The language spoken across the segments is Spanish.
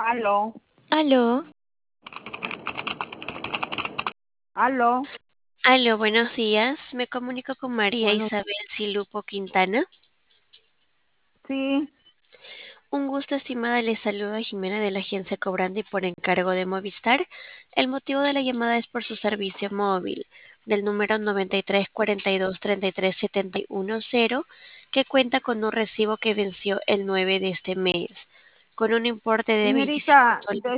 Aló, Aló, aló. aló, buenos días. Me comunico con María Bueno, Isabel Silupo Quintana. sí, Un gusto, estimada. Le saluda Jimena de la agencia Cobrandi por encargo de Movistar. El motivo de la llamada es por su servicio móvil del número 9342337110, que cuenta con un recibo que venció el 9 de este mes, con un importe de 25 señorita, soles.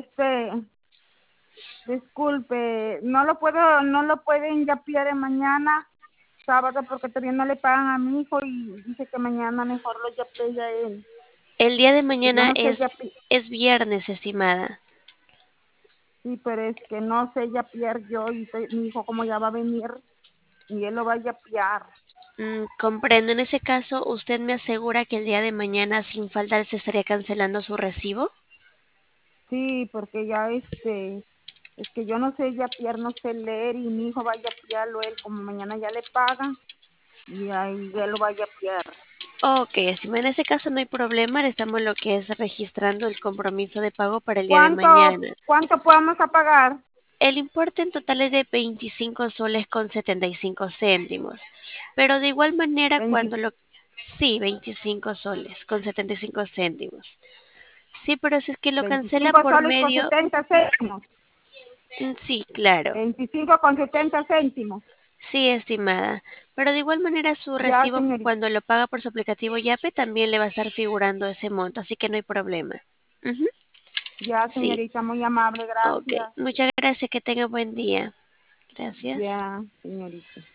disculpe, no lo pueden ya de mañana, sábado, porque todavía no le pagan a mi hijo y dice que mañana mejor lo yapee a él, El día de porque yo mañana no sé yapear, es viernes, estimada. sí, pero es que no sé yapear yo y mi hijo como ya va a venir y él lo va a yapear. Comprendo. En ese caso, ¿usted me asegura que el día de mañana sin falta se estaría cancelando su recibo? Sí, porque ya es que yo no sé yapear, no sé leer y mi hijo va a yapearlo él, como mañana ya le pagan y ahí él lo va a yapear. Ok, estimada, en ese caso no hay problema. Le estamos lo que es registrando el compromiso de pago para el día de ¿Cuánto, mañana. cuánto podemos a pagar? El importe en total es de 25 soles con 75 céntimos. Pero de igual manera, 20, cuando lo... Sí, 25 soles con 75 céntimos. Sí, pero si es que lo cancela 25 por soles con medio... 70 céntimos. Sí, claro. 25 con 70 céntimos. Sí, estimada. Pero de igual manera su Ya, recibo señorita. cuando lo paga por su aplicativo Yape también le va a estar figurando ese monto, así que no hay problema. Ujú. Ya, Sí, señorita, muy amable, ok. gracias. Muchas gracias, que tenga buen día. Gracias. Ya, señorita.